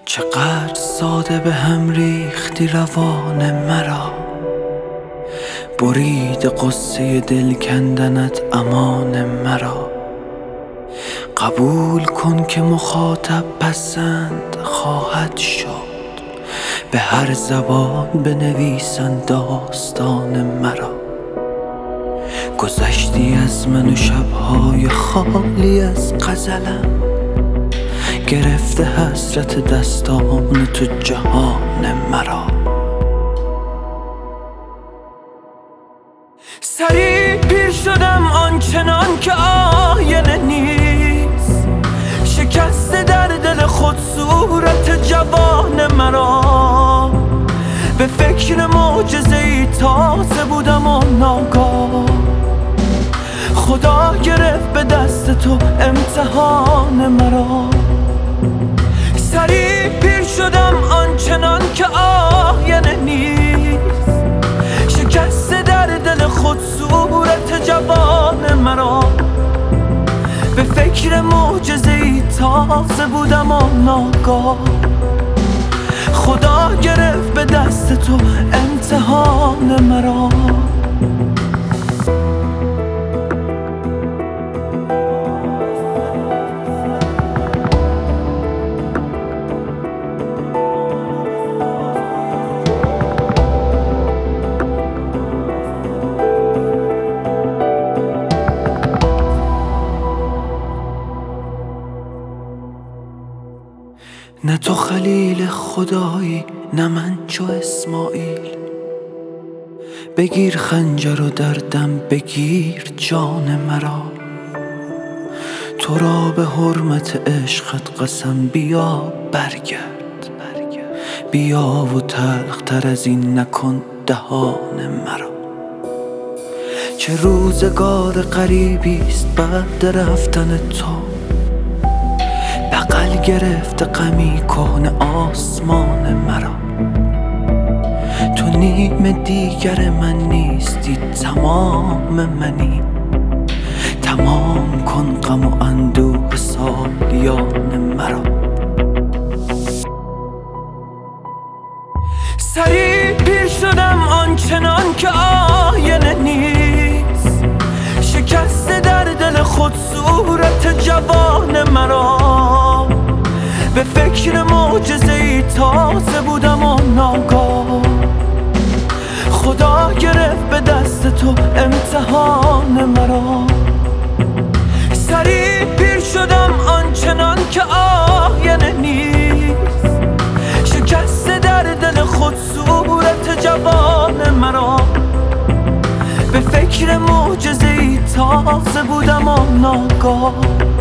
چقدر ساده به هم ریختی روان مرا، برید قصه دل کندنت امان مرا. قبول کن که مخاطب پسند خواهد شد، به هر زبان بنویسند داستان مرا. گذشتی از من و شبهای خالی از غزلم، گرفته حسرت دستان تو جهان مرا. سریع پیر شدم آنچنان که آینه نیست، شکسته در دل خود صورت جوان مرا. به فکر معجزه‌ای تازه بودم و ناگاه خدا گرفت به دست تو امتحان مرا. سریع پیر شدم آنچنان که آینه نیست، شکسته در دل خود صورت جوان مرا. به فکر معجزه‌ای تازه بودم و ناگاه خدا گرفت به دست تو امتحان مرا. نه تو خلیل خدایی نه من چو اسماعیل، بگیر خنجر و در دم بگیر جان مرا. تو را به حرمت عشقت قسم بیا برگرد، بیا و تلختر از این نکن دهان مرا. چه روزگار غریبیست بعد رفتن تو، بغل گرفت غمی کهنه آسمان مرا. تو نیم دیگر من نیستی تمام منی، تمام کن غم و اندوه سالیان مرا. سریع پیر شدم آنچنان که آینه نیست، شکسته در دل خود صورت جوان مرا. به فکر معجزه‌ای تازه بودم و ناگاه خدا گرفت به دست تو امتحان مرا. سریع پیر شدم آنچنان که آینه نیست، شکسته در دل خود صورت جوان مرا. به فکر معجزه‌ای تازه بودم و ناگاه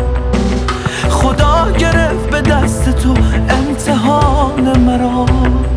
خدا گرفت به دست تو امتحان مرا.